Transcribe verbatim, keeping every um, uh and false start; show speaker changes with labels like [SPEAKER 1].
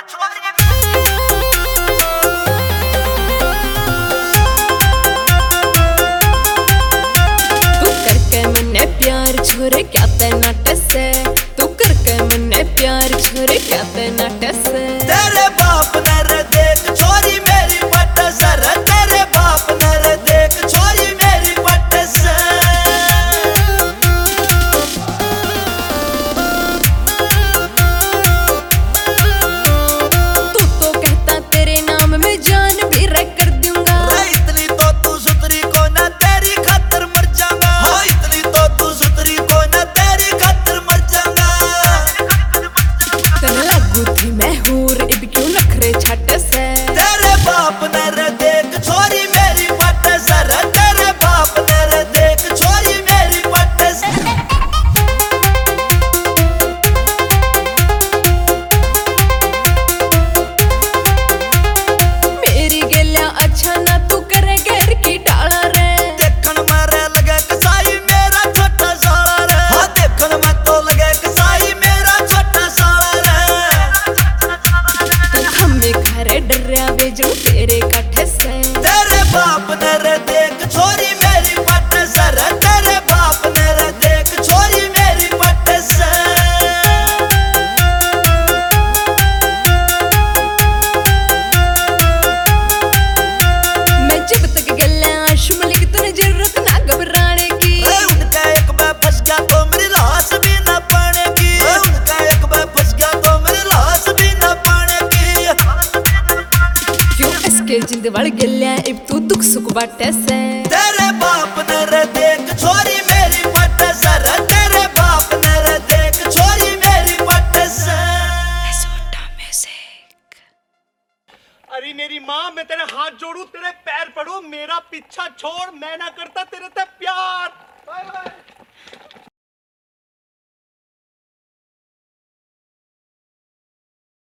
[SPEAKER 1] छोरे क्या ते नाटस है, तू करके मन्ने प्यार छोरे क्या ते नाटस है।
[SPEAKER 2] तेरे बाप ने रे देख छोरी मेरी पटस रे, तेरे बाप ने रे देख छोरी मेरी पटस।
[SPEAKER 1] तू तो कहता तेरे नाम में जान भी रख कर दूंगा।
[SPEAKER 2] इतनी तो तू सुतरी को ना तेरी खातर मर जाऊंगा। हाँ इतनी तो तू सुतरी को ना तेरी खातर मर जाऊंगा।
[SPEAKER 1] तने लागू थी मैं हूर इब क्यों नखरे छाटस है।
[SPEAKER 2] तेरे बाप ने रे देख छोरी मेरी पटस रे, तेरे बाप ने रे देख छोरी मेरी पटस।
[SPEAKER 1] मेरी गेल्या अच्छा ना तू करे गैर की डाला रे।
[SPEAKER 2] देखन मारे लगे कसाई मेरा छोटा साला रे। हाँ देखन में तो लगे कसाई मेरा छोटा साला रे।
[SPEAKER 1] तू हमें घरे डरिया बेजू तेरे कठे से।
[SPEAKER 2] तेरे बाप ने रे देख छोरी मेरी पटस रे, तेरे बाप ने रे देख छोरी मेरी पटस।
[SPEAKER 1] मैं जब तक गल्ला शुमल की तूने जरूरत ना घबराने की।
[SPEAKER 2] ए, उनका एक बार फंस गया तो मेरी लाश भी ना पाने की। ए, उनका एक बार फंस गया तो मेरी लाश भी ना पाने की।
[SPEAKER 1] क्यों इसके जिंद वड़ गल्ला इब तू दुख सुख बाटे से।
[SPEAKER 2] तेरे बाप ने रे देख छोरी मेरी पटस रे, तेरे बाप ने रे देख छोरी मेरी पटस।
[SPEAKER 3] अरे मेरी माँ, मैं तेरे हाथ जोड़ू, तेरे पैर पड़ू, मेरा पीछा छोड़, मैं ना करता तेरे ते प्यार। Bye bye.